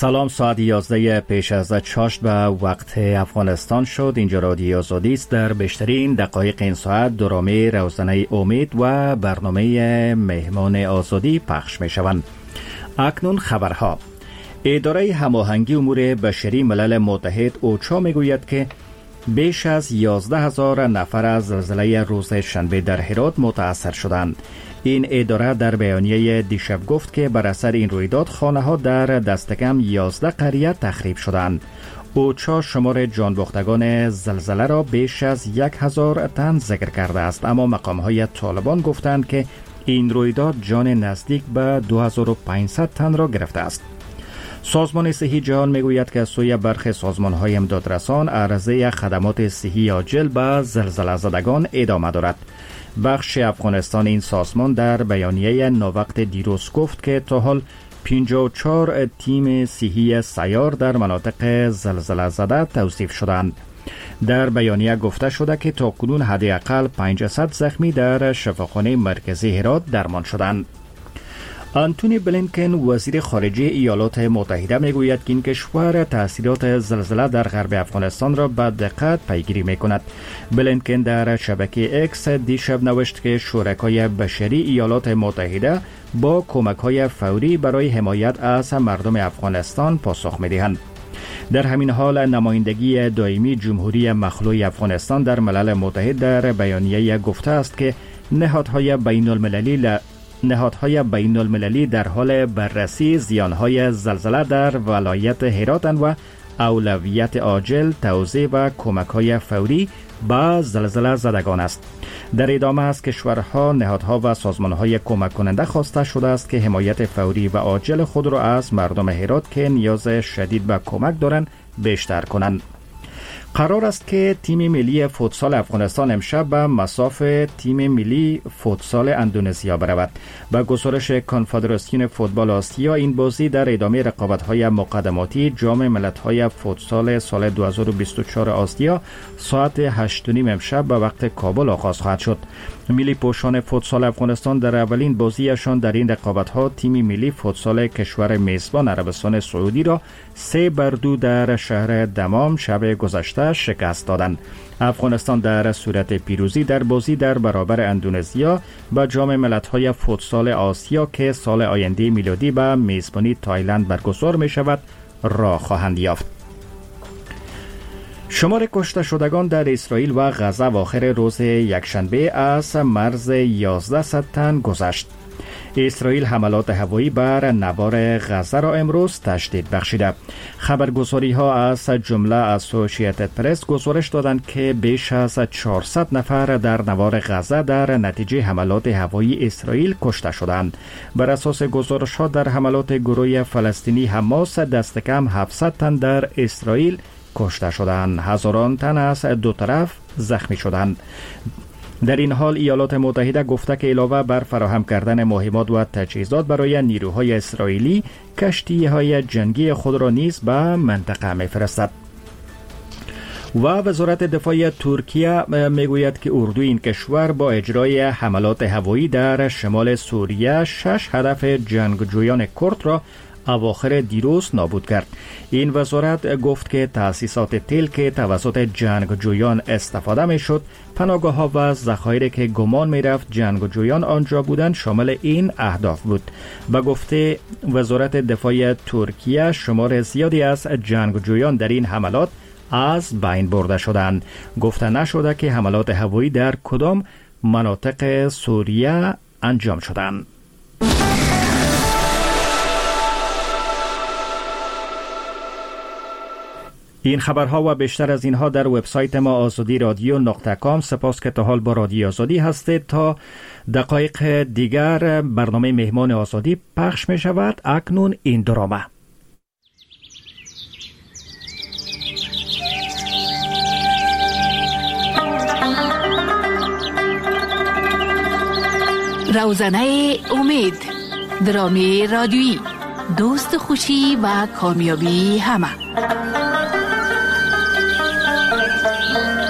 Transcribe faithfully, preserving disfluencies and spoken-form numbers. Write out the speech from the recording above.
سلام، ساعت یازده پیش از چاشت به وقت افغانستان شد. اینجا رادیو آزادی است. در بیشترین دقایق این ساعت درامه روزانه امید و برنامه مهمان آزادی پخش می شوند. اکنون خبرها. اداره هماهنگی امور بشری ملل متحد اوچا می گوید که بیش از یازده هزار نفر از زلزله روز شنبه در هرات متاثر شدند. این اداره در بیانیه دیشب گفت که بر اثر این رویداد خانه‌ها در دست کم یازده قریه تخریب شدند. اوچا شمار جانباختگان زلزله را بیش از یک هزار تن ذکر کرده است، اما مقام‌های طالبان گفتند که این رویداد جان نزدیک به دو هزار و پانصد تن را گرفته است. سازمان صحی جهان میگوید که سوی برخی سازمان‌های امدادرسان عرضه خدمات صحی عاجل به زلزله زدگان ادامه دارد. بخش افغانستان این سازمان در بیانیه ناوقت دیروز گفت که تا حال پنجاه و چهار تیم صحی سیار در مناطق زلزله زده توصیف شدند. در بیانیه گفته شده که تاکنون حداقل پانصد زخمی در شفاخانه مرکزی هرات درمان شدند. آنتونی بلینکن وزیر خارجه ایالات متحده میگوید که این کشور تاثیرات زلزله در غرب افغانستان را به دقت پیگیری میکند. بلینکن در شبکه اکس دیشب نوشت که شرکای بشری ایالات متحده با کمک‌های فوری برای حمایت از مردم افغانستان پاسخ میدهند. در همین حال نمایندگی دائمی جمهوری مخلوع افغانستان در ملل متحد در بیانیه گفته است که نهادهای بین المللی ل... نهادهای بین المللی در حال بررسی زیانهای زلزله در ولایت هرات و اولویت عاجل توزیع و کمک‌های فوری به زلزله زدگان است. در ادامه از کشورها، نهادها و سازمان‌های کمک کننده خواسته شده است که حمایت فوری و عاجل خود را از مردم هرات که نیاز شدید به کمک دارند بیشتر کنند. قرار است که تیم ملی فوتسال افغانستان امشب به مصاف تیم ملی فوتسال اندونزیا برود. با گزارش کنفدراسیون فوتبال آسیا، این بازی در ادامه رقابت‌های مقدماتی جام ملت‌های فوتسال سال دو هزار و بیست و چهار آسیا ساعت هشت و نیم امشب به وقت کابل آغاز خواهد شد. ملی پوشان فوتسال افغانستان در اولین بازیشان در این رقابت‌ها تیم ملی فوتسال کشور میزبان عربستان سعودی را سه بر دو در شهر دمام شب گذشته شکست دادند. افغانستان در صورت پیروزی در بازی در برابر اندونزیا با جام ملت‌های فوتسال آسیا که سال آینده میلادی به میزبانی تایلند برگزار می شود راه خواهند یافت. شمار کشته شدگان در اسرائیل و غزه و آخر روز یکشنبه از مرز یازده تن گذشت. اسرائیل حملات هوایی بر نوار غزه را امروز تشدید بخشیده. خبرگزاری ها از جمله اسوسییتد پرس گزارش دادند که بیش از چهارصد نفر در نوار غزه در نتیجه حملات هوایی اسرائیل کشته شدند. بر اساس گزارش ها در حملات گروه فلسطینی حماس دست کم هفتصد تن در اسرائیل کشته شدند. هزاران تن از دو طرف زخمی شدند. در این حال ایالات متحده گفته که علاوه بر فراهم کردن مهمات و تجهیزات برای نیروهای اسرائیلی، کشتی‌های جنگی خود را نیز به منطقه می‌فرستد. و وزارت دفاع ترکیه میگوید که اردوی این کشور با اجرای حملات هوایی در شمال سوریه شش هدف جنگجویان کرد را اواخر دیروز نابود کرد. این وزارت گفت که تأسیسات تیل که توسط جنگجویان استفاده می شد، پناهگاه ها و ذخایر که گمان می رفت جنگجویان آنجا بودند شامل این اهداف بود. به گفته وزارت دفاع ترکیه، شمار زیادی از جنگجویان در این حملات از بین برده شدند. گفته نشده که حملات هوایی در کدام مناطق سوریه انجام شدند. این خبرها و بیشتر از اینها در وبسایت ما آزادی رادیو نقطه کام. سپاس که تا حال با رادیو آزادی هستید. تا دقایق دیگر برنامه مهمان آزادی پخش می شود. اکنون این درامه. روزنه امید، درامی رادیویی، دوست خوشی و کامیابی همه.